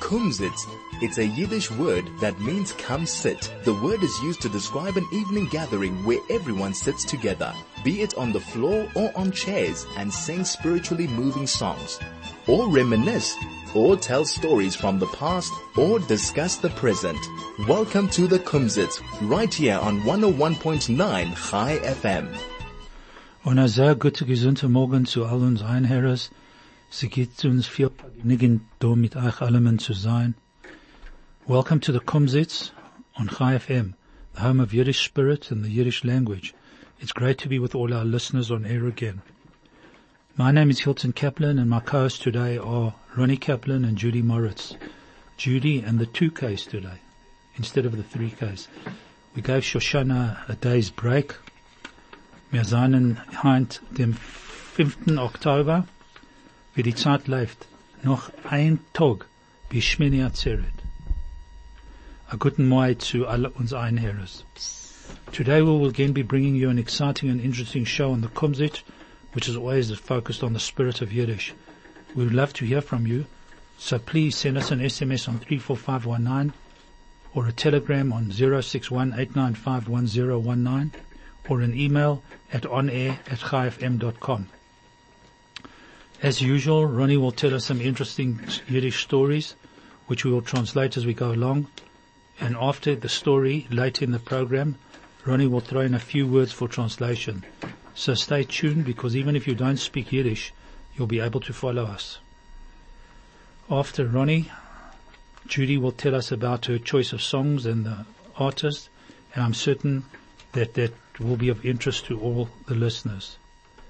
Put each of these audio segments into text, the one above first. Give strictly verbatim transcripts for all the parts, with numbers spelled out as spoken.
Kumsitz. It's a Yiddish word that means come sit. The word is used to describe an evening gathering where everyone sits together, be it on the floor or on chairs, and sing spiritually moving songs, or reminisce, or tell stories from the past, or discuss the present. Welcome to the Kumsitz, right here on one oh one point nine Chai F M. Und ein sehr gute, gesunde Morgen zu all uns Einherres. Sie gibt uns viel Vergnügen, da mit euch allen zu sein. Welcome to the Kumsitz on Chai F M, the home of Yiddish spirit and the Yiddish language. It's great to be with all our listeners on air again. My name is Hilton Kaplan, and my co-hosts today are Ronnie Kaplan and Judy Moritz. Judy and the two Ks today, instead of the three Ks. We gave Shoshana a day's break. Wir seien heint dem fünften Oktober, wie die Zeit läuft, noch ein Tag bis Shmini Atzeret. A guten Morgen zu all uns Einherres. Today we will again be bringing you an exciting and interesting show on the Kumsitz, which is always focused on the spirit of Yiddish. We would love to hear from you, so please send us an S M S on three four five one nine or a telegram on zero six one eight nine five one zero one nine or an email at onair at chai f m dot com. As usual, Ronnie will tell us some interesting Yiddish stories, which we will translate as we go along. And after the story, later in the program, Ronnie will throw in a few words for translation. So stay tuned, because even if you don't speak Yiddish, you'll be able to follow us. After Ronnie, Judy will tell us about her choice of songs and the artist, and I'm certain that that will be of interest to all the listeners.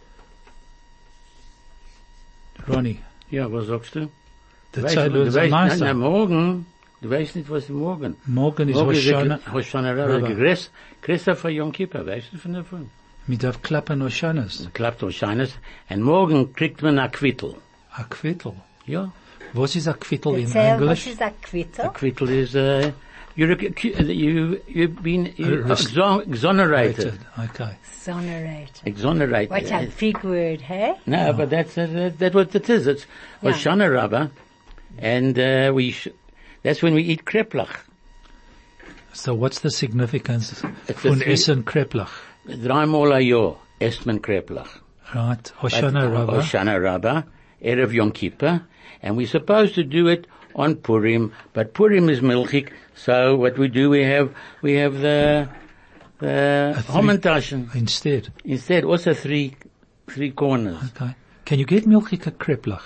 Ronnie. Ja, was sagst du? Der Du weißt, Zeit du ist weißt, nice. nein, nein, morgen, du weißt nicht, was ist morgen. Morgen ist Hoshana. Hoshana Rabbah. Christopher Yom Kippur, weißt du von davon? Mit darf klappen Hoshanas. Klappt Hoshanas. Und morgen kriegt man ein Quittel. A Quittel? Ja. Was ist a Quittel in Erzähl, English? was ist a Quittel? A Quittel is, uh, you're, a, you, you've been you, Uh, res- exonerated. Okay. Exonerated. Exonerated. What a big word, hey? No, but that's, uh, that, that's what it is. It's Yeah. Hoshana Rabbah. And, uh, we, sh- that's when we eat kreplach. So what's the significance It's a von three- Essen Kreplach? Dreimal a Jahr esst man kreplach. Right. Hoshana Rabbah. Hoshana Rabbah, Erev Yom Kippur, and we're supposed to do it on Purim, but Purim is milchik, so what we do, we have, we have the, the A three- Hamantaschen. Instead. Instead, also three, three corners. Okay. Can you get milchike Kreplach?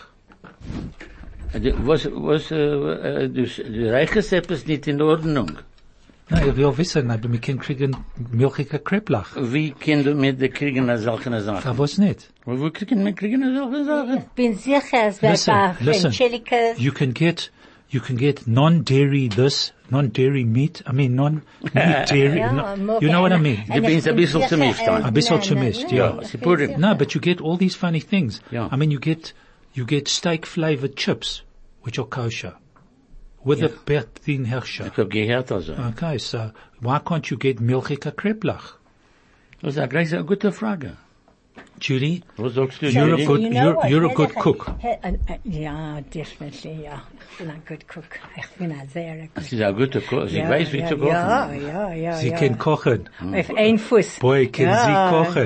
Was, was, uh, uh, du, du reiches etwas nicht in Ordnung. No, ich will wissen, aber wir können kriegen milchike Kreplach. Wie können wir mit kriegen a solche Sachen? Aber was nicht? Wo kriegen wir kriegen a solche Sachen? Ich bin sicher, es wird Listen, bei listen. Angelica. You can get, you can get non-dairy this, non-dairy meat, I mean non-meat dairy, Ja, no, you know what I mean? Du bist ein bisschen zu mischt dann. Ein bisschen zu mischt, ja. sie Purim. No, but you get all these funny things. Yeah. I mean, you get, you get steak flavored chips, which are kosher, with Yeah. a Bertin Herscher. Ich hab gehört also. Okay, so why can't you get milchike Kreplach? Das ist eine gleich eine gute Frage. Judy, Was sagst du? You're a Judy? good- You know you're- what? you're a Hey, good hey, cook. hey, uh, uh, yeah, definitely, yeah. Ich bin ein good cook. Ich bin ein sehr Das gut. ist eine gute Koch. Sie Ja, weiß, wie ja, zu kochen. Ja, ja, ja. Sie ja. can kochen. Auf ein Fuß. Boy, can Ja. sie kochen.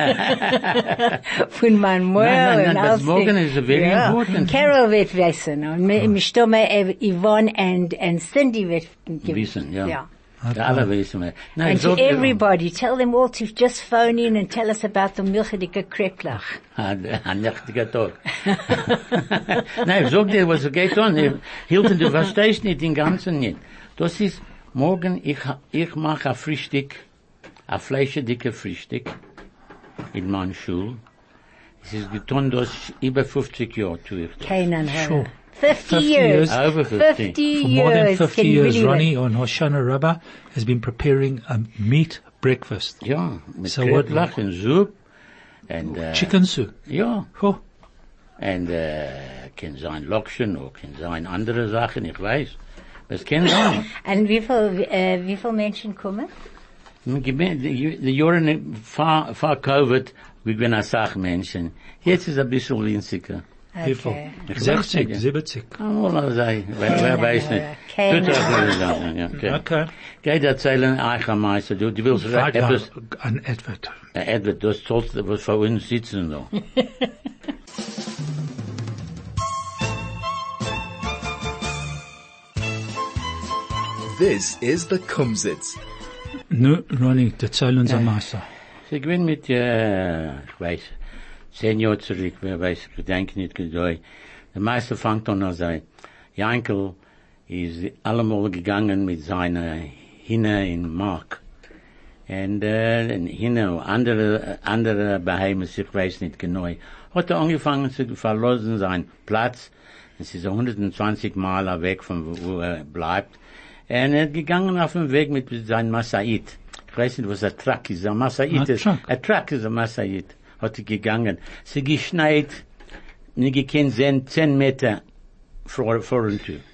Von meinem Maul Nein, nein, und nein, alles. but morgen is very Ja. important. Carol wird wissen. Und mir, mir stimme Yvonne and, and Cindy wird Wissen, ja. Ja. Ja, alle wissen wir. Nein, And ich sag to dir- everybody, tell them all to just phone in and tell us about the milchedike kreplach. Ein ein nächtiger Tag. Nein, ich sag dir, was geht on. Hilton, du verstehst nicht den ganzen nicht. Das ist, morgen, ich, ich mache ein Frühstück, ein fleischdicke Frühstück in meiner Schule. Es ist getan, das über fünfzig Jahre tue ich. Keinen Sure. fifty, fifty years. years. Over fifty. fifty For more than years. fifty Can you years, believe it? Ronnie on Hoshana Rabbah has been preparing a meat breakfast. Ja, mit So what- Kreplach und Soup. And, uh, Chicken soup. Ja. Oh, Und, äh, kann sein Lokschen, oder kann sein andere Sachen, ich weiß. Es kann sein. Und wie viel, äh, wie viel Menschen kommen? Die Jahre vor, vor Covid, wir waren eine Sache Menschen. Jetzt ist ein bisschen winziger. Wie viel? Okay. sechzig, siebzig. Oh, also, wer, wer weiß nicht. Keine Tut er nicht sagen, ja, okay. Okay. Geht erzählen, euch am Meister, du, du willst Warte, etwas, an Edward. äh, Edward, du sollst was für uns sitzen, da. This is the Kumsitz. Nu, Ronnie, erzähl uns am Meister. Ich bin mit, äh, ich weiß, zehn Jahre zurück, wer weiß, ich denke nicht, gedei. Der Meister fängt an, als er, Jankel ist allemal gegangen mit seiner Hinne in Mark. Und, äh, und Hinne, andere, andere Beheimnisse, ich weiß nicht genau, hat er angefangen zu verlassen seinen Platz. Es ist hundertzwanzig Mal weg von wo, wo er bleibt. Und er ist gegangen auf dem Weg mit seinem Masait. Ich weiß nicht, was ein Truck ist. Ein Masait ist, ein Truck ist ein Masait. Hat er gegangen. Sie geschneit, nicht gekannt sind, zehn Meter vor, vor und zu.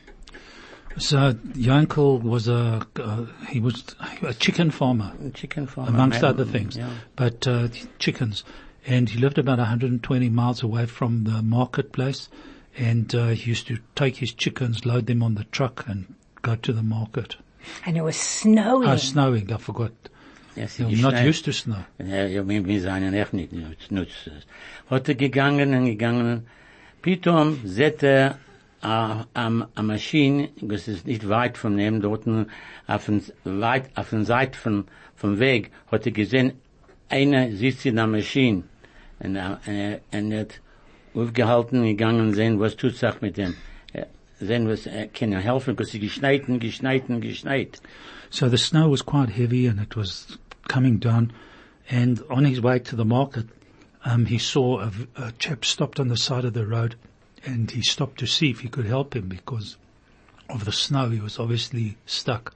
So, Yankel was a, uh, he was a chicken farmer. A chicken farmer. Amongst man, other things. Yeah. But, uh, chickens. And he lived about one hundred twenty miles away from the marketplace. And, uh, he used to take his chickens, load them on the truck and go to the market. And it was snowing. Oh, snowing, I forgot. Yes, I'm not used to snow. Ja, ja, wir, wir sind echt nicht nutz. Hat er gegangen und gegangen. Pitom sieht er a, a, a Maschine, das ist nicht weit von dem, dort auf den, weit, auf den Seite von, vom Weg, hat er gesehen, einer sitzt in der Maschine. Und er, und er hat aufgehalten, gegangen, sehen, was tut sich mit dem. Sehen, was er kann er helfen, because sie geschneit und geschneit und geschneit. So the snow was quite heavy and it was coming down, and on his way to the market, um, he saw a, a chap stopped on the side of the road, and he stopped to see if he could help him because of the snow. He was obviously stuck.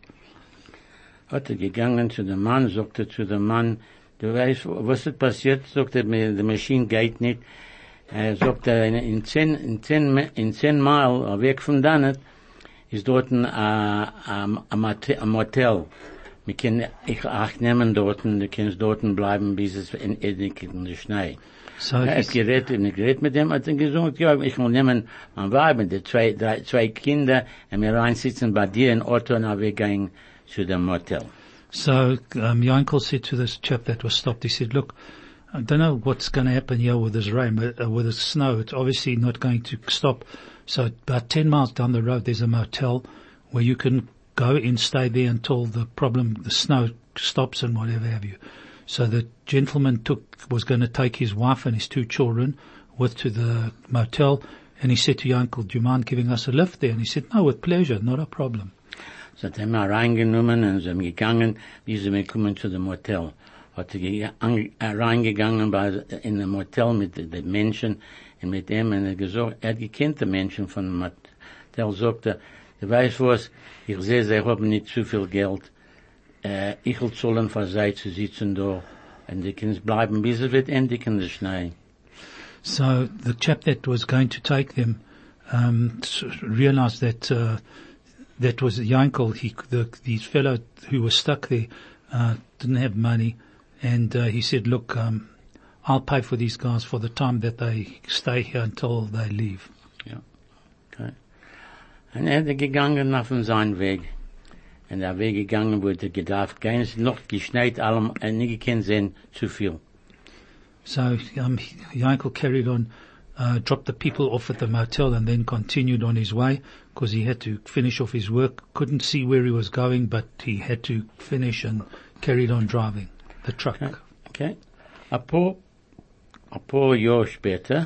Hat er gegangen zu dem Mann, sagt er zu dem Mann, du weißt, was ist passiert? Sagt er, die Maschine geht nicht. Er sagt er, in zehn, in zehn, in zehn Meilen weg von Danet ist dort ein, ein, ein Motel. Wir können, ich auch nehmen dort, du kannst dort bleiben, bis es in, in, in der Schnee. So er hat geredet, und geredet mit dem, hat er gesagt, ja, ich will nehmen mein Weib und die zwei, drei, zwei Kinder, und wir reinsitzen bei dir in Auto, und wir gehen zu dem Motel. So, um, Yankel said to this chap that was stopped, he said, look, I don't know what's going to happen here with this rain, uh, with the snow. It's obviously not going to stop. So about ten miles down the road, there's a motel where you can go and stay there until the problem, the snow stops and whatever have you. So the gentleman took, was going to take his wife and his two children with to the motel, and he said to your uncle, do you mind giving us a lift there? And he said, no, with pleasure, not a problem. So hat er mal reingenommen und sind gegangen, wie sie mir kommen zu dem Motel. Hat er reingegangen bei, in dem Motel mit den Menschen und mit dem, und er gesagt, er hat gekannt die Menschen von dem Motel, sagt er, du weißt was, ich sehe, sie haben nicht zu viel Geld, äh, ich will zahlen für sie zu sitzen da, und die können bleiben, bis es wird endlich in der Schnee. So the chap that was going to take them, um, realized that, uh, that was Yankel, he, the, these fellow who was stuck there, uh, didn't have money, and, uh, he said, look, um, I'll pay for these guys for the time that they stay here until they leave. Ja, okay. Und er hat gegangen auf seinen Weg. Und der Weg gegangen, wo er gedacht, gehen es noch geschneit, allem, und nicht gekannt sehen, zu viel. So, um, Yankel carried on, uh, dropped the people off at the motel and then continued on his way, because he had to finish off his work. Couldn't see where he was going, but he had to finish and carried on driving the truck. Okay. Okay. Ein paar, ein paar Jahre später,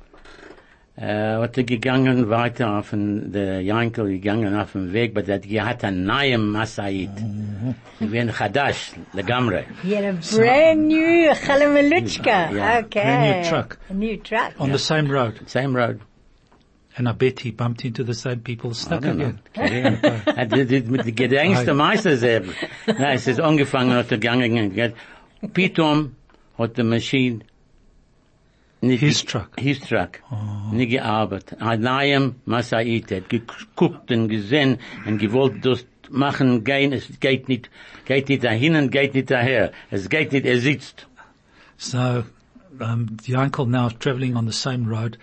äh, hat er gegangen weiter auf den, der Yankel gegangen auf den Weg, aber er hat einen neuen Masait. Wie ein Chadash, legamre. He had a brand new Chalamalutschka. Yeah. Okay. Brand new truck. A new truck. On the same road. Same road. And I bet he bumped into the same people stuck again. Er hat mit den gedenksten Meister selber. Nein, es ist angefangen, hat er gegangen, Pitom hat die Maschine nicht, His truck. His truck. Oh. Nicht gearbeitet. Ein neuem Masait hat geguckt und gesehen und gewollt das machen, gehen, es geht nicht, geht nicht dahin und geht nicht daher. Es geht nicht, er sitzt. So, um, the uncle now is traveling on the same road,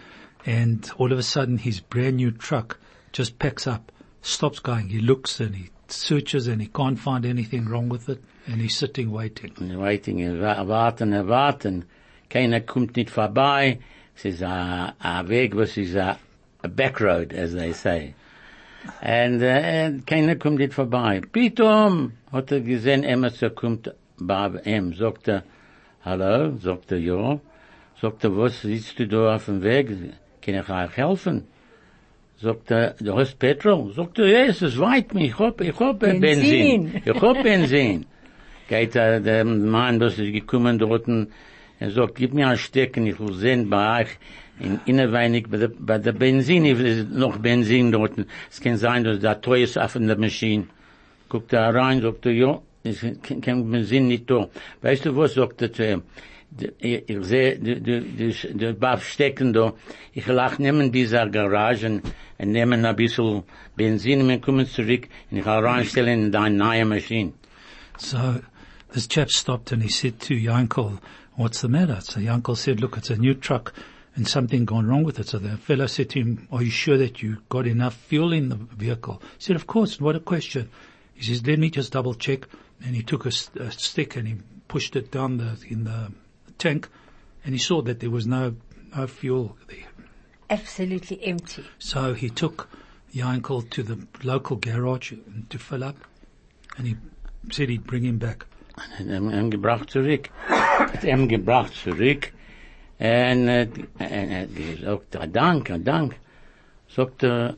and all of a sudden his brand new truck just packs up, stops going. He looks and he searches and he can't find anything wrong with it, and he's sitting waiting. Waiting, er warten, er warten. Keiner kommt nicht vorbei. Es ist a, a Weg, was ist a, a back road, as they say. And, uh, and keiner kommt nicht vorbei. Pitom hat er gesehen, Emerson kommt bei ihm, sagt er, hallo, sagt er, ja. Sagt er, was sitzt du da auf dem Weg? Kann ich euch helfen? Sagt er, du hast Petrol? Sagt er, ja, es ist weit, ich hab, ich hab Benzin. Benzin. Ich hab Benzin. Geht er, der Mann, was ist gekommen dort, er sagt, gib mir ein Stück, und ich will sehen bei euch, in innerweinig, bei der, bei der Benzin, ist noch Benzin dort. Es kann sein, dass da teuer ist auf der Maschine. Guckt er rein, sagt er, ja, es ist kein Benzin nicht da. Weißt du was, sagt er zu ihm? Ich, ich sehe, du, du, du, du darfst stecken da. Ich lach nehmen diese Garagen und nehmen ein bisschen Benzin und wir kommen zurück und ich will reinstellen in deine neue Maschine. So, this chap stopped and he said to Yankel, what's the matter? So Yankel said, look, it's a new truck and something gone wrong with it. So the fellow said to him, are you sure that you got enough fuel in the vehicle? He said, of course, what a question. He says, let me just double check. And he took a, a stick and he pushed it down the, in the tank, and he saw that there was no, no fuel there. Absolutely empty. So he took Yankel to the local garage to fill up, and he said he'd bring him back. Und er hat ihn gebracht zurück. Hat ihn gebracht zurück. Und er hat gesagt, Dank, Dank. Sagt er,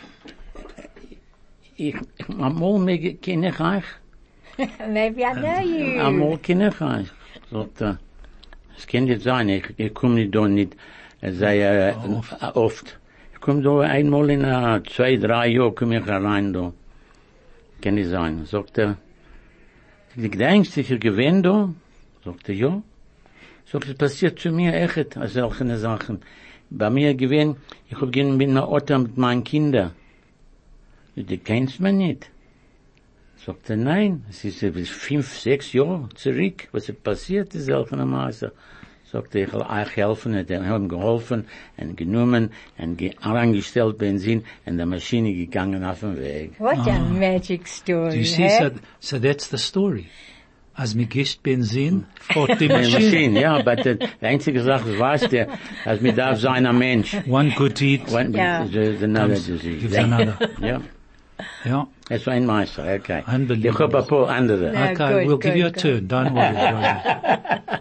ich, einmal mehr kenne ich euch. Maybe I know you. Einmal kenne ich euch. Sagt er, es kann nicht sein, ich, ich komme nicht da nicht, sei, äh, oft. Ich komme da einmal in uh, zwei, drei Jahren komme ich allein da. Kann nicht sein. Sagt er, du denkst, ich gewinne da? Sagt er, ja. Sagt er, es passiert zu mir echt, solche Sachen. Bei mir gewinne, ich hab gehen mit einer Otter mit meinen Kindern. Du kennst mich nicht. Sagt er, nein, es ist bis fünf, sechs Jahre zurück, was ist passiert, ist solche Maße. Sagt er, ich will euch helfen, und er hat ihm geholfen, und genommen, und angestellt Benzin, und die Maschine gegangen auf den Weg. What ah. a magic story. Do you see, eh? so, so that's the story. Als mir gischt Benzin, fährt die Maschine. Maschine, ja, aber die einzige Sache, was weiß der, als mir darf sein ein Mensch. One good deed. One, yeah. the, the another disease. Gives another. Ja. Ja. Es war ein Meister, okay. Unbelievable. Ich hab ein paar andere. No, Okay, good, we'll good, give you a good. turn. Don't worry, Roger.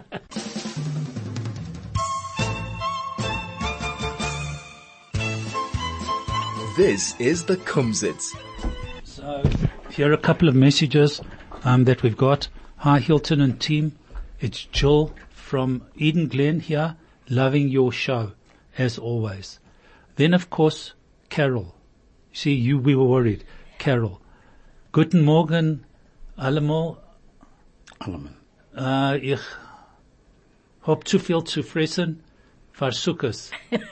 This is the Kumzits. So, here are a couple of messages um, that we've got. Hi, Hilton and team. It's Jill from Eden Glen here, loving your show, as always. Then, of course, Carol. See, you, we were worried. Carol. Guten Morgen, allemaal. Allemaal. Uh, ich hab zu viel zu fressen. Versuches.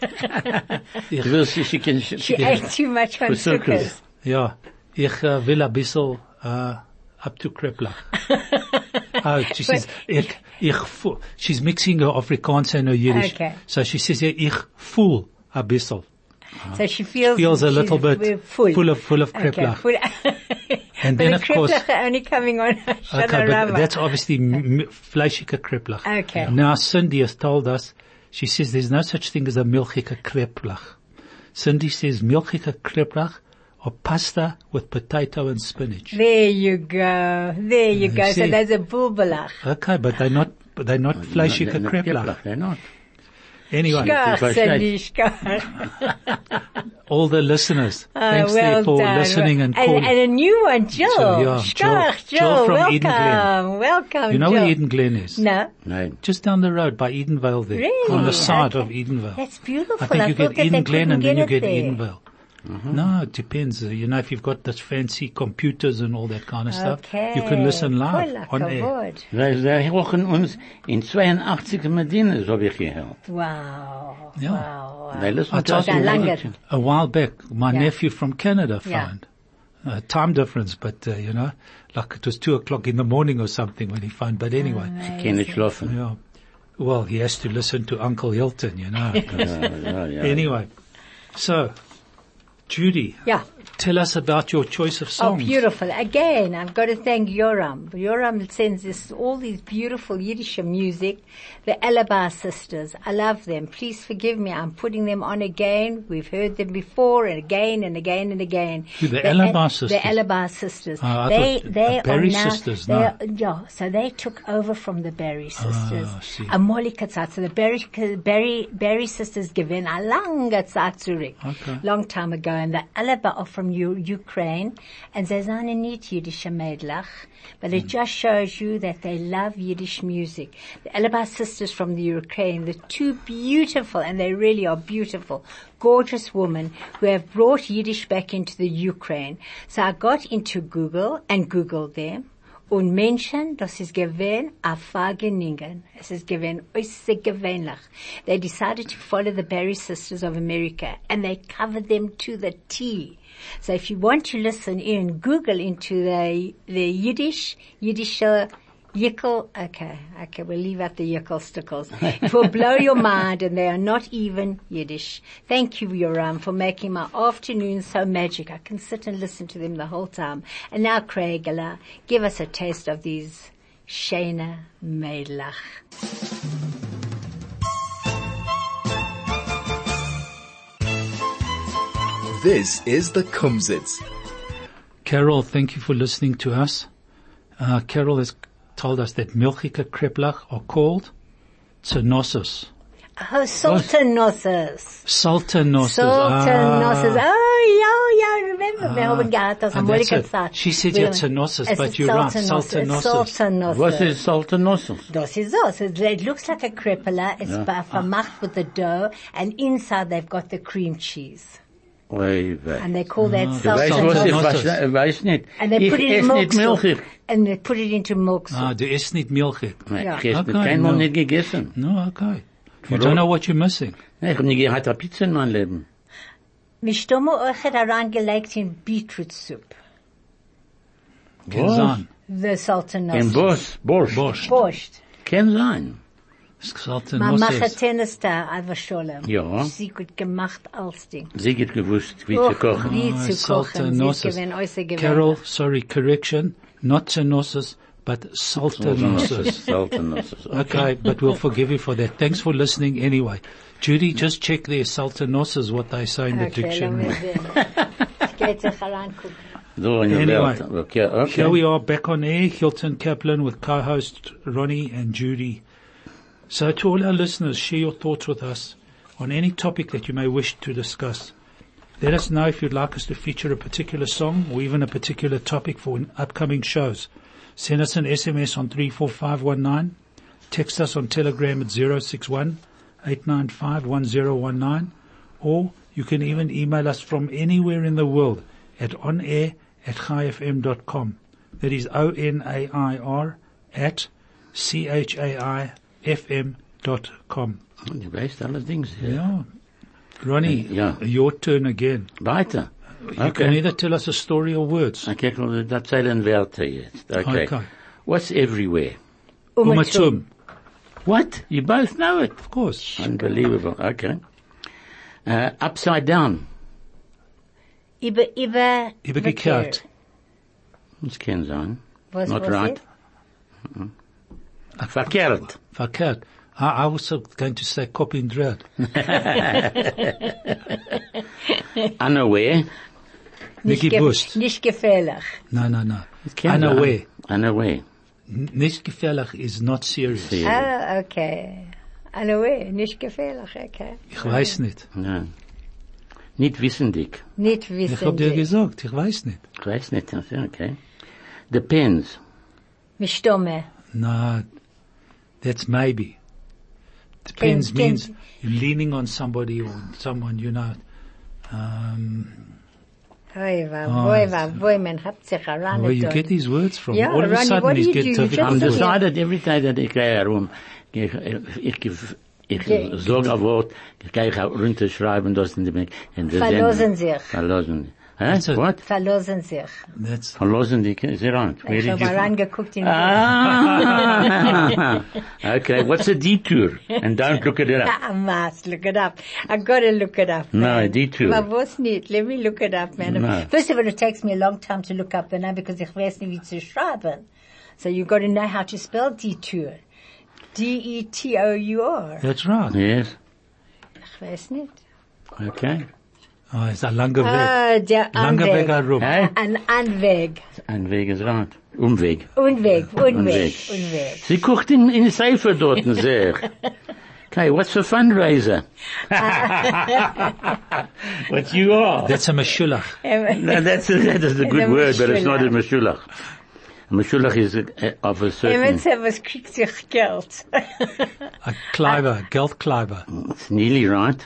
Du willst, sie kann, She ate too much on sukkahs. Ja, ich uh, will ein bisschen uh, up to kreplach. Oh, she says, ich, ich, fu- she's mixing her Afrikaans and her Yiddish. Okay. So she says, yeah, ich voel a bisschen. So she feels, Feels a she's little bit full. full of, full of Okay, kreplach. full. And But then, the of course- kreplach are only coming on Okay, Shana but Rama. that's obviously m- m- fleischige kreplach. Okay. Now Cindy has told us, she says there's no such thing as a milchige kreplach. Cindy says milchige kreplach or pasta with potato and spinach. There you go. There you You go. So see. there's a bulbalach. Okay, but they're not, but they're not fleischige They're not kreplach. Kreplach, they're not. Anyway, Schkach, versteht. Cindy, schkach. all the listeners, Oh, thanks well there for done. listening and and, calling. and a new one, Jill. So, yeah, Schkach, Jill- Jill, Jill from welcome. Eden Glen. Welcome, You know Jill. where Eden Glen is? No. Nein. Just down the road by Edenvale there. Really? On the side Okay. of Edenvale. That's beautiful. I think you thought get that they Eden Glen couldn't and then you it get there. Edenvale. No, it depends. Uh, you know, if you've got this fancy computers and all that kind of stuff, Okay. you can listen live Voll on air. kavod. Sie, sie hören uns in zweiundachtzig Medina, so habe ich gehört. Wow. Yeah. Wow. wow. They listen I to told us you in Lange. Wellington. A while back, my Yeah. nephew from Canada Yeah. phoned. Uh, time difference, but, uh, you know, like it was two o'clock in the morning or something when he phoned. But anyway, Sie können nicht schlafen. yeah. Well, he has to listen to Uncle Hilton, you know. Yeah, yeah, yeah. Anyway, so, Judy, Yeah. tell us about your choice of Oh, songs. beautiful. Again, I've got to thank Yoram. Yoram sends us all these beautiful Yiddish music. The Alabar sisters. I love them. Please forgive me. I'm putting them on again. We've heard them before and again and again and again. Who, the Alabar El- sisters? The Alabar sisters. Oh, I they, thought they the Berry are now, sisters, they no. are, yeah, so they took over from the Berry sisters. I see. A Molika Zeit. So the Berry, Berry, Berry sisters given a lange Zeit zurück. Okay. Long time ago. And the Alabar are from U- Ukraine. And they are not Yiddish Mädlach, but it just shows you that they love Yiddish music. The Alabar sisters from the Ukraine, the two beautiful, and they really are beautiful, gorgeous women who have brought Yiddish back into the Ukraine. So I got into Google and Googled them. Und Menschen, das ist gewesen, Afageningen. Es ist gewesen, äußerst gewöhnlich. They decided to follow the Berry Sisters of America, and they covered them to the T. So if you want to listen in, Google into the, the Yiddish, Yiddish, uh, Yickel, okay, okay, we'll leave out the Yickel stickles. It will blow your mind, and they are not even Yiddish. Thank you, Yoram, for making my afternoon so magic. I can sit and listen to them the whole time. And now, Craig, uh, give us a taste of these Shana Meidlach. This is the Kumzits. Carol, thank you for listening to us. Uh, Carol has told us that Milchika Kreplach are called Tzenosis. Oh, Sultanosses. Sultanosses. Sultanosses. Ah. Oh, yeah, yeah, remember. Wir haben gehabt, das And Amerika that's it. Zeit. She said Wir- yeah, Tzenosis, Es but ist you're right, Sultanosses. Sultanosses. Sultanosses. What is Sultanossos? Das ist so. So it looks like a crepeler. It's yeah. vermacht with the dough, and inside they've got the cream cheese. Oi, wei. And they call that Du weißt, was ich Sultanosses. weiß- ich weiß nicht. And they Ich put it in esse nicht milk. Milchig. And they put it into milk soup. Ah, du isst nicht Milchig. Nein, Ja. ich esse Okay, keinmal no. nicht gegessen. No, okay. You Warum? don't know what you're missing. Nein, ich habe nie gehabt eine Pizza in meinem Leben. Mich stumme euch hat reingelegt in Beetroot soup. Can Was? sein. The Sultanosses. In Bosch, Borscht. Borscht. Borscht. Kann sein. Man macht Sultanosses. Tennis da, aber Sholem. Ja. Sie gut gemacht als Ding. Sie hat gewusst, wie Oh, zu kochen. wie Ah, zu kochen. Sie ist gewinn, äußer gewinn. Carol, sorry, correction. Not Tzenosis, but Sultanosses. Sultanossos. Okay, but we'll forgive you for that. Thanks for listening anyway. Judy, just check their Sultanosses, what they say in the Okay, dictionary. lass mich sehen. Ich gehe sich herangucken. So in der Anyway, Welt. Okay, okay. Here we are back on air, Hilton Kaplan with co-host Ronnie and Judy. So to all our listeners, share your thoughts with us on any topic that you may wish to discuss. Let us know if you'd like us to feature a particular song or even a particular topic for upcoming shows. Send us an S M S on three four five one nine. Text us on Telegram at zero six one, eight nine five, one zero one nine. Or you can even email us from anywhere in the world at onair at chai f m dot com. That is O N A I R at C H A I F M dot com. Du weißt allerdings. Yeah. Ronnie, Yeah. your turn again. Weiter. You can Okay. either tell us a story or words. Okay, ich will erzählen Werte jetzt. Okay. Okay. What's everywhere? Umatum. What? You both know it. Of course. Unbelievable. Okay. Uh, upside down. Über, über, Übergekehrt. Das kann sein. Was, Not was right. ist? Verkehrt. Verkehrt. I, I was going to say copy and dread. Unaware. Nicht, Nicht ge gewusst. nicht gefährlich. No, no, no. Das kann sein. Unaware. Unaware. N- Nicht gefährlich is not serious. See. Ah, okay. Anyway, nicht gefährlich, okay. Ich weiß nicht. Nein. Nicht wissendig. Nicht Ich wissen hab dir Sie. gesagt, ich weiß nicht. Ich weiß nicht. Okay. Depends. Mich stumme. No, that's maybe. Depends Can- means can- you're leaning on somebody or someone, you know. Um, Oi, wa, Oh, boi, it's- wa, boi, man hat sich heran. where you get these words from? Yeah, All of a Ronnie, sudden what do he's you getting do? You difficult I'm just- words. decided every time that ich gehe herum, ich, ich, ich, ich Ja. sage ein Wort, ich gehe runterschreiben, das in die Bank. Verlosen sich. Verlosen. Huh? That's it. What? Verlassen sich. That's, Verlassen die Kinder. Is it right? Where Ich did habe you... reingeguckt in Ah! Okay, what's a detour? And don't look it up. I must look it up. I gotta look it up. No, man. a detour. Maar was nicht? Let me look it up, man. No. First of all, it takes me a long time to look up the name because ich weiß nicht, wie zu schreiben. So you got to know how to spell detour. D E T O U R. that's right. Yes. Ich weiß nicht. Okay. Oh, it's a langer Weg. Ah, der Langer Weg Anweg. herum. Hey? Ein Anweg. Ein Weg ist right. Umweg. Unweg, Unweg, Unweg. Unweg. Sie kocht in, in Seifer dort, sehr. Okay, what's for fundraiser? What you are? That's a Meshulach. No, that's a, that is a good A word, but it's not a meshulach. meshulach. A meshulach is a, of a certain... Jemand was kriegt sich Geld. A Kleiber, Geldkleiber. It's nearly right.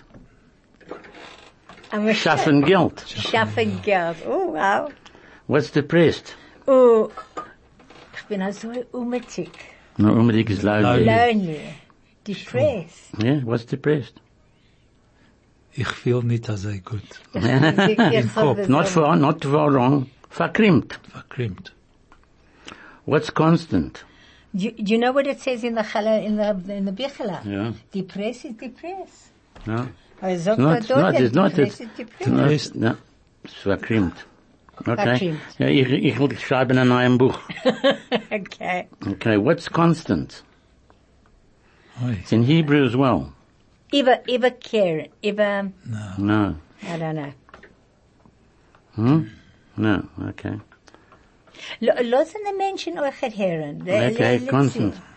Aber Schaffen Geld. Schaffen Geld. Oh, wow. What's depressed? Oh, ich bin also unmutig. No, unbedingt is lonely. Lonely. Depressed. Yeah, what's depressed? Ich fühl nicht so gut. Im Kopf. Not far, not far wrong. Verkrimmt. Verkrimmt. What's constant? Do you, do you know what it says in the chala, in the in the Bichala? Yeah. Depressed is depressed. No. Aber sagt Not, man it's dort, not, it's not, depressed it's, is it's depressed. not, no, it's verkrimmt. Okay. Verkrimmt. Ja, ich, ich will schreiben an einem Buch. Okay. Okay, what's constant? Oi. It's in Hebrew as well. Iber, Iber care, Iber, No. I don't know. Hmm? No, okay. Lo- Lassen die Menschen euch hören. Le- Okay, le- let's constant. see.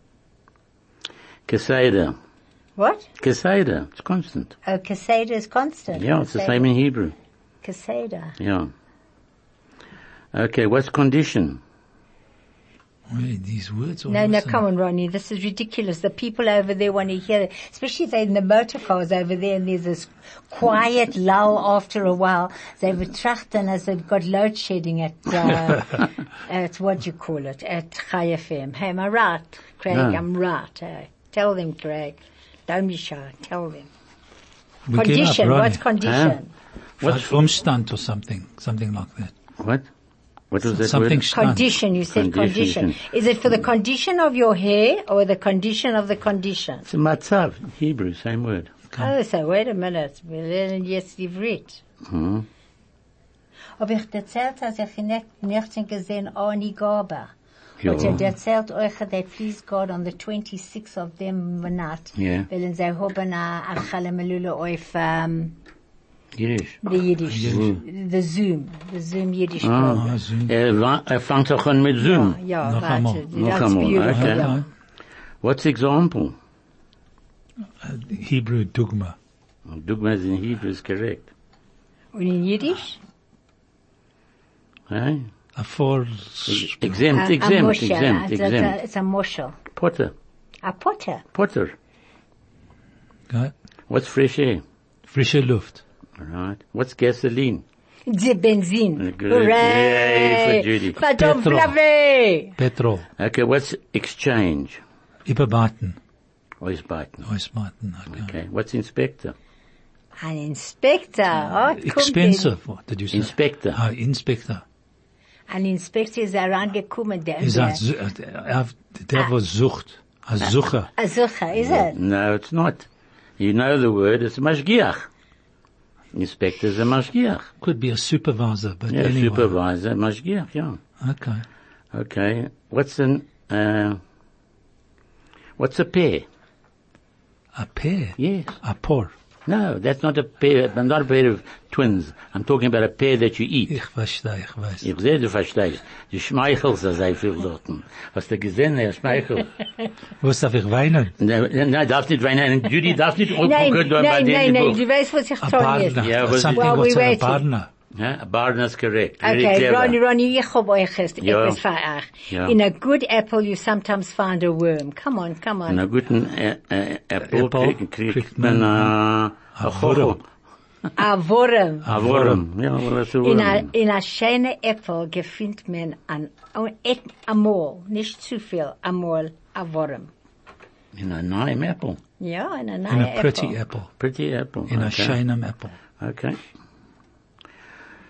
Keseda. What? Keseda. It's constant. Oh, Kaseda is constant. Yeah, it's the same in Hebrew. Kaseda. Yeah. Okay, what's condition? Oi, these words all No, no, listen. come on, Ronnie. This is ridiculous. The people over there want to hear it, especially if they're in the motor cars over there and there's this quiet lull after a while. They betrachten as they've got load shedding at, uh, at what do you call it, at Chai F M. Hey, am I right, Craig? No. I'm right. Hey, tell them, Craig. Don't be shy. Tell them. We give up, Condition. Ronnie. What's condition? What's Umstand or something, something like that. What? What was that Something word? stand. Condition. You said Condition. condition. Is it for the condition of your hair or the condition of the condition? It's a matzav. Hebrew, same word. Oh, so wait a minute. Wir lernen jetzt Ivrit. Hmm. Aber ich erzählt, dass ich nicht, nicht gesehen Arnie Garber. Ja. Und er erzählt euch, that please God on the twenty-sixth of them night, Ja. weil sie haben a Chalamelula auf, um, Yiddish. the Yiddish, the Zoom, the Zoom Yiddish Ah, Ah, program. Zoom. er, wa- er fängt auch an mit Zoom. Ja, Noch warte. einmal. Noch That's einmal, beautiful, okay. ja. Okay. What's example? Hebrew Dugma. Dugma in Hebrew is correct. Und in Yiddish? Hey? A four. Exempt, A- a exempt, moshel. exempt, It's a- exempt. It's a moshel. Potter, A potter. potter. Okay. What's fresh air? Frische Luft. Right. What's gasoline? The benzin. Good. Hooray! Yay for Judy. Pardon, Petrol. blave! Petrol. Okay, what's exchange? Überbaten. Ausbeuten. Ausbaten. Okay. Okay, what's inspector? An inspector. Oh, kommt Expensive. What did you say? Inspector. Ah, Inspector. in. An Inspector ist herangekommen, der, Is der, that, zu- äh, der was sucht. A Sucher. a Sucher, is it? No, it's not. You know the word, it's mashgiach. Inspector is a mashgiach. Could be a supervisor, but Yeah, anyway. supervisor, mashgiach, yeah. Okay. Okay, what's an, uh, what's a pair? A pair. Yes. A por. No, that's not a pair, not a pair of twins. I'm talking about a pair that you eat. Ich verstehe, ich weiß. Ich sehe, du verstehst. Du schmeichelst so sehr viel dort. Hast du gesehen, er schmeichelt? Was darf ich weinen? Nein, nein, darfst nicht weinen. Judy darf nicht Nein, aufgucken bei nein, dem nein, nein, Buch. du weißt, was ich A tun jetzt. Barna. Yeah, was- Something Well, what's we a waiting. Barna. Yeah, Barna is correct. Very Okay, clever. Ronnie, Ronnie, ich hab euch jetzt Ja. etwas für euch. Ja. In a good apple you sometimes find a worm. Come on, come In on. a guten äh, äh, Apple Apple kriegt, kriegt kriegt man man äh, a a Chochel. A worm. A Wurm. Ja, well, that's a In a, Wurm. in a schöne Apple gefindt man an, ein amol, nicht zu viel, amol, a worm. In a nice apple. Ja, in a In neue a pretty apple. apple. Pretty apple. In a okay. shinem apple. Okay.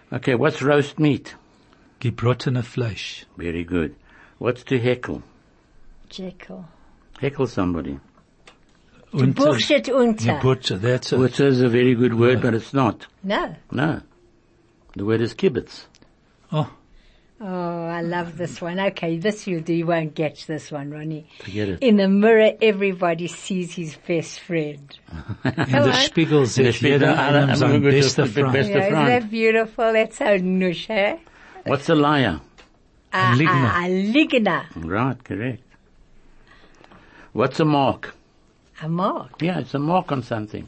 Okay, what's roast meat? Gebrotene Fleisch. Very good. What's to heckle? Jekyll. Heckle somebody. Unter. Bullshit Yeah, unter. butcher, that's it. Which is a very good word, but it's not. No. No. The word is kibbutz. Oh, Oh, I love this one. Okay, this you do. You won't get this one, Ronnie. Forget it. In the mirror, everybody sees his best friend. in Come the on. Spiegel In the zit Spiegel, jeder alle- einem alle sein gut, bester das- das Freund. beste- Yeah, isn't front. that beautiful? That's so nush, eh? What's a liar? A, ligner. a, a ligner. Right, correct. What's a mark? A mark. Yeah, it's a mark on something.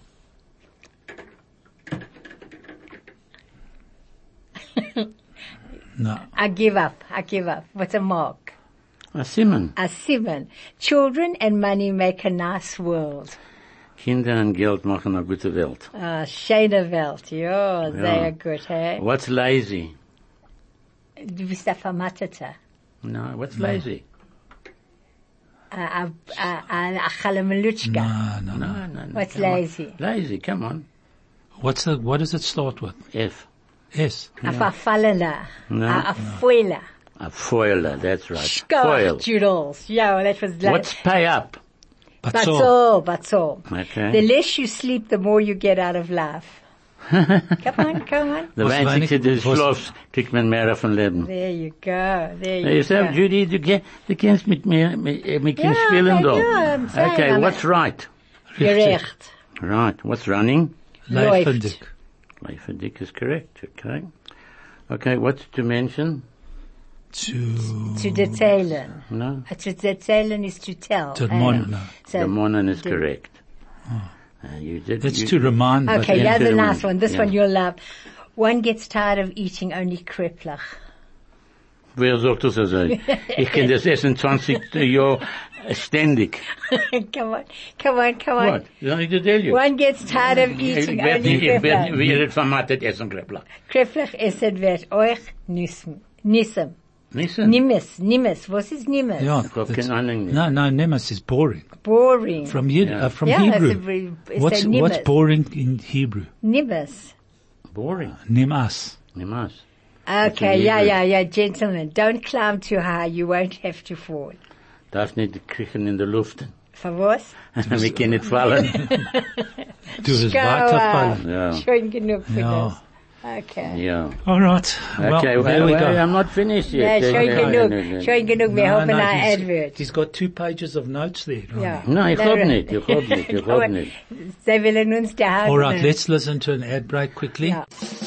No. I give up. I give up. What's a mark? A simon. A simon. Children and money make a nice world. Kinder and Geld machen a gute Welt. A schöne Welt. Ja, sehr gut, eh? What's lazy? Du bist ein Vermatteter. No, what's lazy? A, a, a, a, a chalamalutschka. No, no, no. No, no, no. What's come on. lazy? Lazy, come on. What's the, what does it start with? F. S. A verfallener. No. A, a foiler. A foiler, that's right. Schkach, Foil. Jules. Yeah, that was like. What's pay up? That's Batzor. all, that's all. Okay. The less you sleep, the more you get out of life. Come on, come on. The Was weinzigste weinig- des was- Schlafs kriegt man mehr von Leben. There you go, there you Hey, so, go. Judy, du, ke- du kennst mit mir, mit, äh, mit Ja, Kind spielen ja, da. ja, I'm saying, Okay, I'm- what's right? Gerecht. Right, what's running? Leifendig. Life and Dick is correct, okay. Okay, what's to mention? To, To detailen. No? Uh, To detailen is to tell. to eh? admon, no. So, The monon is the- correct. Uh, you did, That's you, to remind. but Okay, Yeah, that's to a the nice one. one. This Yeah. one you'll love. One gets tired of eating only kreplach. Wer sagt das also? Ich kann das essen zwanzig Jahre ständig. Come on, come on, come on. What? You want me to tell you? One gets tired of Ich eating werd only nicht, ich werd, kreplach. wir wird vermattet essen, Kreppler. Kreplach essen wird euch nism. Nism. Nissen? Nimes, nimes. Was ist nimes? Yeah, Ich hab that's- keine Ahnung nicht. no, no, Nemes is boring. Boring. From, Yid, Yeah. uh, from Yeah, Hebrew. it's a very- it's what's, a what's Nimes. boring in Hebrew? Nimes. Boring. Nimas. Niemals. Okay, in yeah, Hebrew. yeah, yeah, gentlemen. Don't climb too high. You won't have to fall. Darf nicht kriechen in der Luft. For was? Wir können nicht fallen. Du wirst Go weiterfallen. on. Ja. Schön genug für Ja. das. Okay. Ja. All right. Well, Okay, there well, we well, go. I'm not finished Yeah, yet. schön Uh, no, genug. no, no. Schön genug. Wir No, hoffen no, ein he's- Advert. He's got two pages of notes there. Ronnie. Ja. No, ich Na, hab ra- nicht, ich hab nicht, ich Aber hab nicht. Sie wollen uns die Hand All right, nehmen. let's listen to an ad break quickly. Ja.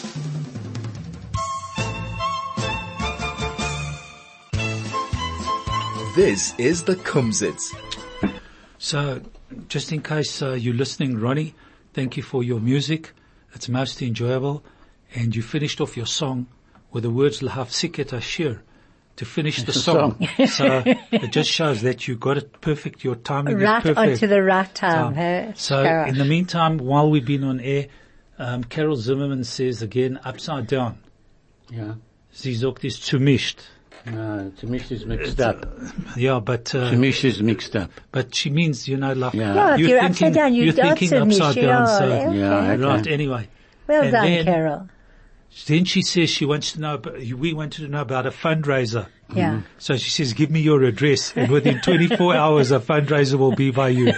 This is the Kumsitz. So, just in case uh, you're listening, Ronnie, thank you for your music. It's most enjoyable. And you finished off your song with the words Lahav Siket Ashir to finish the It's a song. So it just shows that you got it perfect. Your timing Right is perfect. onto the right time. time. Huh? So Sure. in the meantime, while we've been on air, um, Carol Zimmerman says again, upside down. Ja. Sie sagt ist zu mischt. No, to mich is mixed up. Yeah, but, uh, To mich is mixed up. but she means, you know, like, Yeah. Yeah, if you're you're thinking, upside down, you you're don't thinking submit, upside you down, know, so, okay. Yeah, okay. right, anyway. Well And done, then- Carol. Then she says she wants to know, about, we wanted to know about a fundraiser. Yeah. So she says, give me your address, and within twenty-four hours a fundraiser will be by you.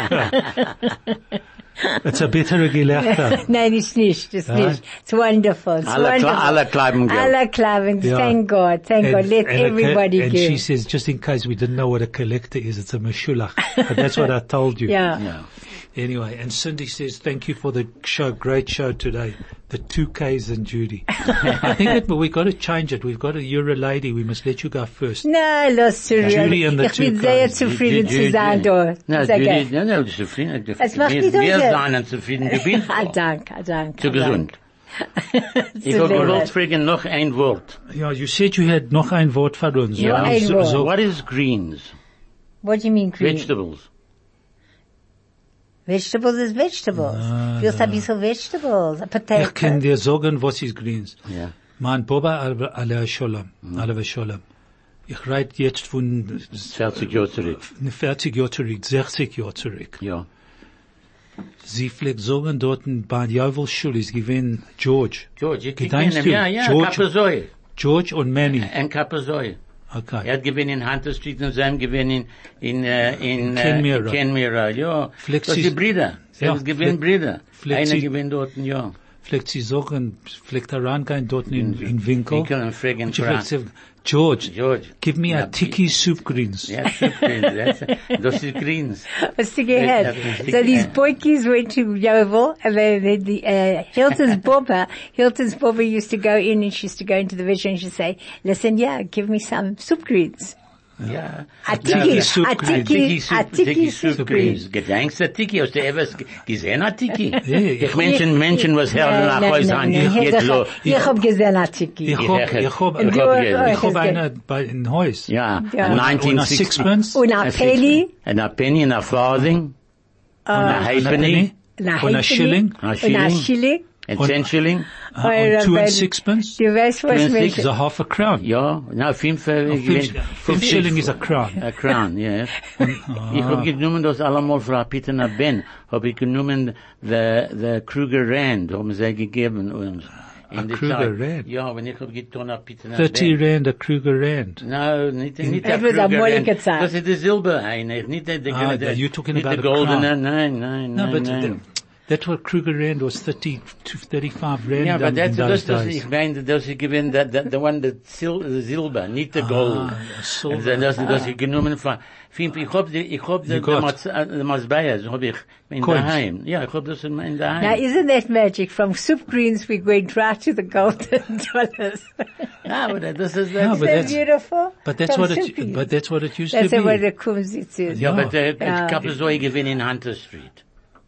It's a bittere Gelächter. Nein, it's nicht, it's Ja. nicht. It's wonderful, it's Alle, wonderful. Kle- alle Kleiben Geld. Alle Klavens, Yeah. thank God, thank God. Let and a- everybody and give. she says, just in case we didn't know what a collector is, it's a meshulach. But that's what I told you. Yeah. Yeah. Anyway, and Cindy says, thank you for the show. Great show today. The two Ks and Judy. I think that, but we've got to change it. We've got to, you're a lady. We must let you go first. Na, los zu Judy and the Ich bin two sehr guys. zufrieden Judy- zu sein, da. No, Sag Judy, ich. no, no, zufrieden. Es macht wir, nicht wir Sinn. seien zufrieden. Du bist Ah, dank, ah, dank. zu ah, gesund. dank. Ich Zu hab leid. gewollt fragen noch ein Wort. Yeah, you said you had noch ein Wort für uns. Ja, ein So- Wort. so- What is greens? What do you mean green? Vegetables. Vegetables is vegetables. Willst ein bisschen vegetables? A potato. Ich kann dir sagen, was ist Greens. Ja. Mein Papa, alle Shalom, alle Shalom. Ich rede jetzt von vierzig Jahre zurück. vierzig Jahren zurück, sechzig Jahre zurück. Ja. Sie fliegt sagen dort bei Jovel Schule ist gewesen George. George, ich Gedenkst kenne du? ihn, ja, ja, George- Kapazoi. George und Manny. En Kapazoi. Okay. Er hat gewinnt in Hunter Street und seinem gewinnt in, in, äh, in, Kenmare äh, Road. Kenmare Road, ja. Flex Das ist- ist Brüder. Sie Ja, haben gewinnt Flex- Brüder. Flex Einer ist- gewinnt dort, ja. Vielleicht sie sagen, vielleicht herangehen dort in, in Winkel. Winkel und fragen, Und sie Frank. vielleicht sagen, George, George. give me Ja, a tiki soup greens. Ja, Greens. Das ist Greens. What's the gehört? Yeah. So these boykies went to Yeovil, and they, they, the, uh, Hilton's Bobber, Hilton's Bobber used to go in, and she used to go into the vision and she'd say, listen, yeah, give me some soup greens. Ja. A tiki, soup a greens. tiki, Soup, a tiki Tiki soup Soup greens. Greens. Gedenkst du Tiki? Hast du etwas gesehen, a Tiki? Ja, ja. Ich Menschen, Menschen, was hören nach Hause an, Nein, geht nein, lo. ich hab gesehen a tiki. Ich hab, Ich- ich hab, Und ich du- hab, oh, ich hab das eine bei, in Haus. Ja, Ja. Und a neunzehn sixpence. Und a penny, And a penny and a farthing. And a Und a halfpenny. penny. und a Und a halfpenny, shilling. A und a shilling. shilling. And ten shilling. Uh, und two and sixpence. Du weißt, was Two and six. Is Menschen, a half a crown. Ja, na, fünf, äh, Fünf, gewinnt- fünf Schilling is a crown. A crown, yes. Ich hab genommen das allemal für Peter na Ben. Hab ich genommen the, the Kruger Rand, haben sie gegeben uns. In A der Kruger Zeit. Rand? Ja, wenn ich hab getan a Peter na Thirty Ben. rand, a Kruger rand. No, nicht, nicht Das der was a Kruger molige Rand. Zeit. Das ist der Silber eine, nicht der, der, Ah, der, you're talking nicht about der a crown. goldene, nein, nein, No, nein, but nein. the, that what Kruger rand was thirty to thirty-five rand Ja, aber um, das, in das, those das, days. ich meine, das ich gewinne, the, the, the one, the sil, the silber, nicht der gold. Ah, silver. Und das, das ich genommen von, Fimp, ich hab die, ich hab die, You got- die Masbayas, hab ich in Coins. daheim. Ja, ich hab das in, in now daheim. isn't that magic? From soup greens we went right to the golden dollars. Ja, aber das ist, Ja, das, but Isn't that that's- beautiful? But that's From what soup it, greens. but that's what it used That's to what be. the Kumsitz is. ja, Ja. aber der, Ja. ich hab so gewinnt in Hunter Street.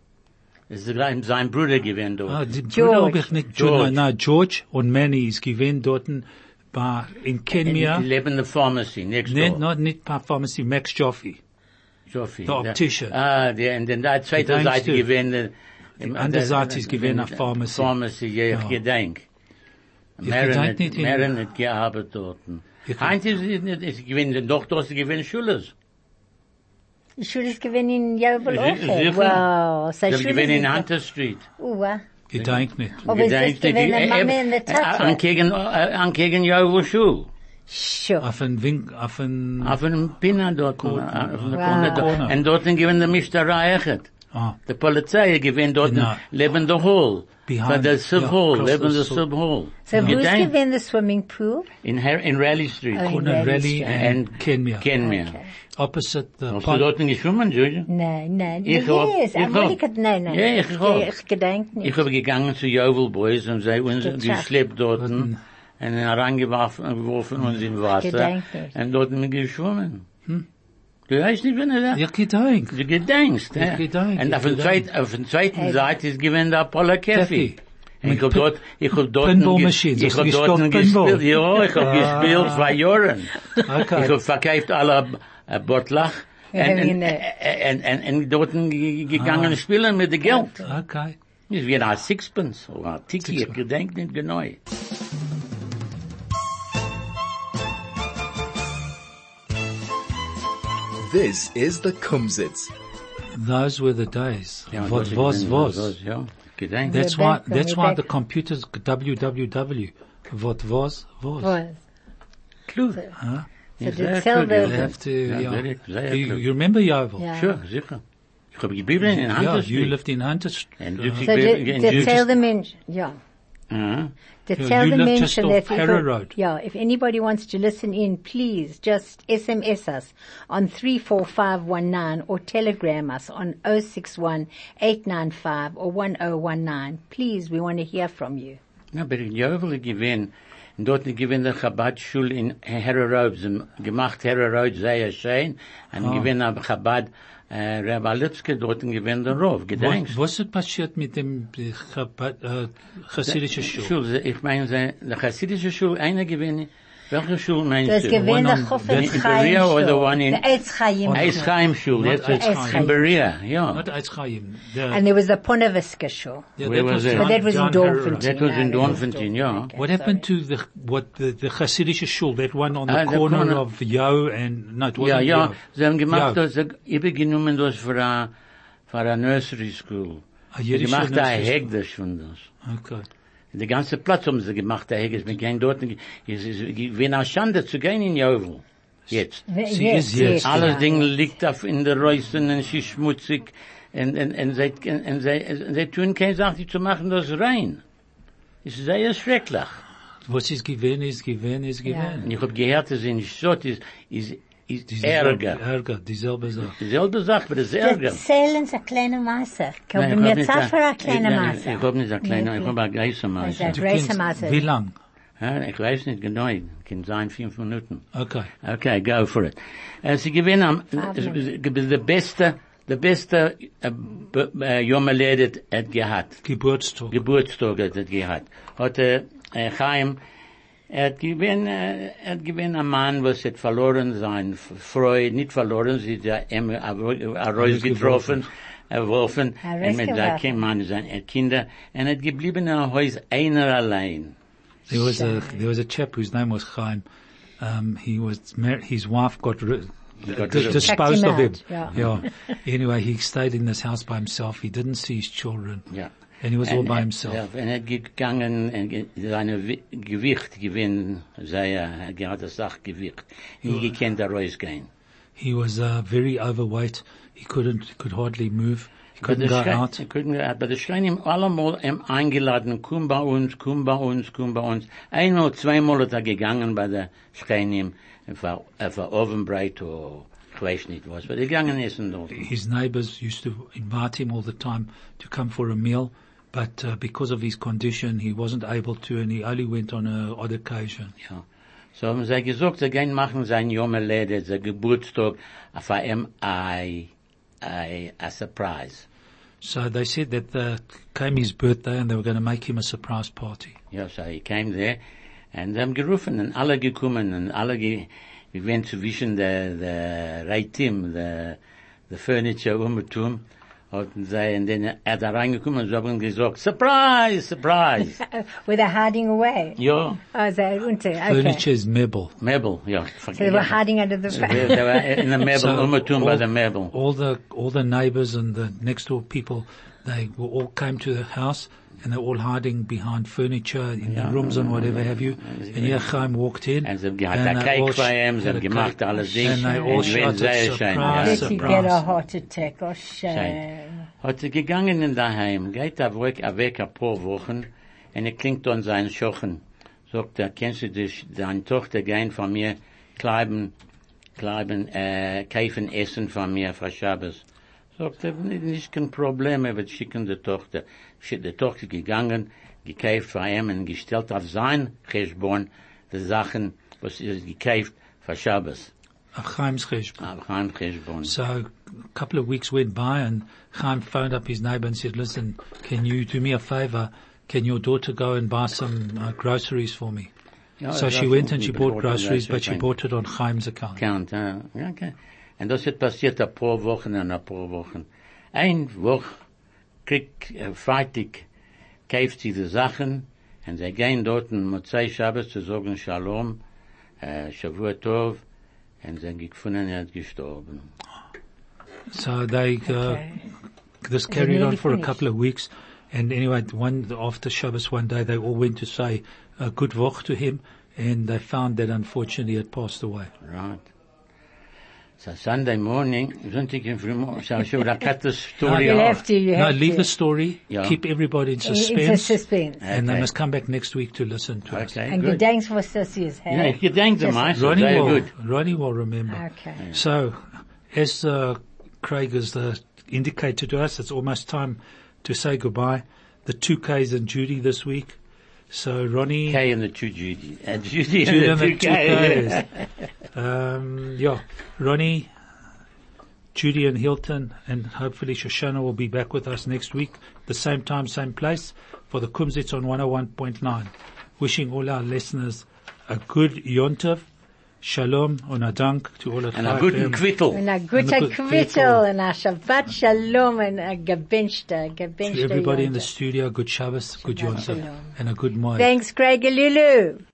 Das ist gleich sein Bruder gewinnt dort. Ah, die George. Brüder hab ich nicht, George. George. No, George und Manny ist gewesen dort bei, in in Kenya. die lebende Pharmacy, next Nicht, door. not, nicht bei Pharmacy, Max Joffe. Sophie. the optician. Ah, der, und dann da zweite Gedenkst Seite du? gewinnt, Die andere Seite ist gewinnt eine Pharmacy. Pharmacy, ja, ich Ja. gedenk. Ich Mehr gedenk nicht, nicht in- mehr nicht gearbeitet dort. Ich- Heinz ist, ist, ist gewinnt, doch, das gewinnt Schules. Die Schule ist gewesen in Yeovil Sie- auch. sicher? Wow. So Sie Schule gewinnt in ist- Hunter Street. Oh, wow. Gedenk nicht. Aber es ist Gedenk, die- gewesen eine äh, Mama äh, in der äh, An Tate. gegen, äh, an gegen Jowo Schuh. Sure. Auf ein Wink, auf ein, Auf einem Pinner dort. Corner. äh, auf einer Wow. Corner dort. Corner. Und dort gewinnt der Mischerei echt. ah, Die Polizei gewinnt dort, Na. leben der Hall. Behind- Bei der ja, Sub-Hall, across leben the der sub- Sub-Hall. So who's Gedenk, given the swimming pool? in, Har- in Raleigh Street. Oh, in Corner Raleigh Rally Street. and And Kenmare. Kenmare. Okay. Opposite the Hast du pond. dort nicht geschwommen, George? Nein, nein. Ich hab- Yes, ich hab- Monika, nein, nein. Ja, ich hab. Ich gedenk nicht. Ich habe gegangen zu Jovel Boys und sie uns Geschafft. geschleppt dort und herangeworfen geworfen uns in Wasser. Gedenk nicht. Und dort sind wir geschwommen. Du weißt nicht, wenn er da? Ja, gedenk. Du gedenkst, Ich ja. gedenk, Und ich auf der gedenk. zweiten, auf der zweiten Hey. Seite ist gewesen der Apollo Cafe. Cafe. Und ich hab Mit dort, ich hab dort, Pinball ge- machines. ich Hast hab du dort gespielt gespielt, Pinball? ja, ich hab Ah. gespielt zwei Jahren. Okay. Ich hab verkauft alle äh, Bottlach. Ja, Und, und, in der- und, und, und dort ge- gegangen Ah. spielen mit dem Geld. Okay. Das wird ein Sixpence oder ein Tiki, ich Sixpence. gedenk nicht genau. This is the Kumsitz. Those were the days. Ja, What das was, ist- was. Ja, gedenk. That's We're why, back, that's we're why back. the computers, W W W. What was, was. Was. Klug. Huh? So Ja, to sehr tell klug, You ja. the, have to, Ja, yeah. very- sehr You, klug. you remember Yeovil? yeah. Sure, sicher. Ich hab geblieben in Yeah, Hunter you Street. lived in Hunter Street. And Uh, you So keep- to, and to you tell just- the mention, yeah. Uh-huh. To Yeah, tell you the live just mention off that Harrow if, Road. yeah, if anybody wants to listen in, please just S M S us on three four five one nine or telegram us on oh six one eight nine five or one oh one nine. Please, we want to hear from you. Ja, aber in Jovel gewinn, dort gewinn der Chabad-Schul in Harrow Road, sie haben gemacht Harrow Road sehr schön, und gewinn am Chabad, äh, Rabbi Lipske dort gewinn der Rov, gedenkst? Was, was ist passiert mit dem äh, Chabad- äh, chassidische Schule? Schul, sie- ich meine, sie- der chassidische Schul, einer gewinn, welche Schul meinst Das du? gewinnt one der on- Chofetz in Chaim Berea or the Shul. one in- The Eitz Chaim On- Shul. Eis Chaim Schul, Not jetzt Eitz ist Chaim. in Berea, ja. Not Eitz Chaim. The- And there was the Ponevezker Shul. yeah, Where that was it? down- But that was in down Harrow Road. Dornfontein. That was in No, that was Dornfontein, yeah. Okay, What sorry. happened to the, what, the, the Hasidic Shul, that one on the Ah, the corner, corner. of Yo and, no, it Ja, wasn't ja, Yo. sie haben gemacht, Yo. das, sie übergenommen das für, äh, für eine Nursery School. A Sie jüdische gemacht ein Nursery Hegdisch von das. Okay. Der ganze Platz haben sie gemacht, der Hegdisch. Wir gehen dort, es ist wie eine Schande zu gehen in Jovel. Jetzt. Sie ist jetzt. Alles Ding liegt auf in der Reusen und sie ist schmutzig und, und, und, sie, und, und, sie, und sie tun keine Sache zu machen, das rein. Es ist sehr schrecklich. Was ist gewesen, ist gewesen, ist gewesen. Und ich habe gehört, dass sie nicht so ist, ist, ist Dieselbe- Ärger. Ärger, dieselbe Sache. Dieselbe Sache, aber das ist Ärger. Erzählen ist ein kleiner Maße. Nein, Können ich wir hab mir nicht Zeit ein- für ein kleiner ich- Maße? Ich habe nicht ein kleiner, ich habe ein großer Maße. Also- Du Grace kennst- Maße. Wie lang? Ja, ich weiß nicht genau, kann sein fünf Minuten. Okay. Okay, go for it. Uh, sie gewinnen am, der beste, der beste, uh, uh, Yom Haledet hat gehabt. Geburtstag. Geburtstag hat er gehabt. Hat er, äh, Chaim, er hat gewinn, äh, er hat gewinn ein Mann, was hat verloren sein Freude, nicht verloren, sie hat ja immer rausgetroffen, erworfen, Er und mit rausgeworfen. seinem Mann, seine Kinder, und er hat geblieben in einem Haus einer allein. There was a, there was a chap whose name was Chaim. Um, he was married, his wife got rid, got dis- rid of him. disposed Chucked of him him. out, Yeah. Anyway, he stayed in this house by himself. He didn't see his children. Ja. And he was all Und by er- himself. Ja, und er hat gegangen, und ge- seine Wi- Gewicht gewinn, sei er, er hat das Sachgewicht. Nie gekannt er rausgehen. He was, uh, very overweight. He couldn't, he could hardly move. He Aber couldn't der go Schrein- out. er couldn't go out. Aber der Schrein ihm allemal ihm eingeladen, komm bei uns, komm bei uns, komm bei uns. Einmal, zweimal hat er gegangen bei der Schrein ihm, für, für Ovenbreit oder ich weiß nicht was, weil er gegangen ist und dort. His neighbors used to invite him all the time to come for a meal, but uh, because of his condition, he wasn't able to, and he only went on a odd occasion. Ja. So haben sie gesagt, sie gehen machen sein Yom Haledet, sein Geburtstag, für ihm ein, ein, a surprise. So they said that uh, came his birthday, and they were going to make him a surprise party. Ja, so he came there, und sie haben gerufen, und alle gekommen, und alle ge, wir went zwischen der, der Reitim, der, der Furniture umgetum, hatten sie, und dann er hat er reingekommen, und sie haben gesagt, surprise, surprise. Were they hiding away? Ja, Oh, they unter, okay. Furniture is Mebel. Mebel, ja. So they were hiding under the They they were in the Mebel, So umgetum bei all- der Mebel. All the all the neighbors and the next door people, they were all came to the house, and they were all hiding behind furniture in Yeah. the rooms and whatever have you. And here Chaim walked in, And sie haben gehabt, and der they all Cake bei ihm, sie had haben a gemacht cake, alles Ding, and they all und sie werden shouted, sehr schön, surprise, ja. Did you get a surprise. heart attack? Oh, shame. Hat sie gegangen in daheim, geht er weg, er weg ein paar Wochen, und er klingt an seinen Schochen. Sagt er, kennst du dich, deine Tochter gehen von mir, kleiben, kleiben, äh, kaufen Essen von mir für Shabbos. Sagt er, nicht, nicht kein Problem, er wird schicken die Tochter. Schick die Tochter gegangen, gekauft für ihn und gestellt auf sein Cheshbon, die Sachen, was er gekauft für Shabbos. Of Chaim's cheshbon. Auf sein Cheshbon. So a couple of weeks went by, and Chaim phoned up his neighbor and said, "Listen, can you do me a favor? Can your daughter go and buy some uh, groceries for me?" Ja, So das she hat went and she die bought Brote groceries, but she rein. bought it on Chaim's account. Account, ja, ja, okay. Und das hat passiert ein paar Wochen und ein paar Wochen. Ein Woche kriegt, äh, Freitag, kauft sie die Sachen, und sie gehen dort in Motzei Shabbos zu sagen Shalom, äh, Shavua Tov, und sie haben gefunden, er hat gestorben. So they, uh, Okay. this it carried nearly on for a finished? couple of weeks. And anyway, one, after Shabbos one day, they all went to say a good vach to him, and they found that unfortunately he had passed away. Right. So Sunday morning, Sonntag in Früh, so I should have cut the No, story You'll off. have to, you No, have leave to. the story, Yeah. keep everybody in It's a suspense, suspense. and they Okay. must come back next week to listen to us. Okay, And good. gedenks for sissies, Ja, hey? ich gedenke Just- meistens, Ronnie sehr will, gut. Ronnie will remember. Okay. So, as uh, Craig has uh, indicated to us, it's almost time to say goodbye. The two Ks and Judy this week. So Ronnie, K and the two Judy. And Judy Judy and the two K. Ks. um, yeah, Ronnie, Judy and Hilton, and hopefully Shoshana will be back with us next week, the same time, same place, for the Kumzits on one oh one point nine. Wishing all our listeners a good Yontov, Shalom und a Dank to all at And a Chai guten F M. Quittel. Und a And guter a good Quittel, und a Shabbat Shalom, und a gebenchter, To gebenchter everybody in the Yontif. studio, good Shabbos, good Shabbat Yontov, Shalom. and a good morning. Thanks, Craig Lulu.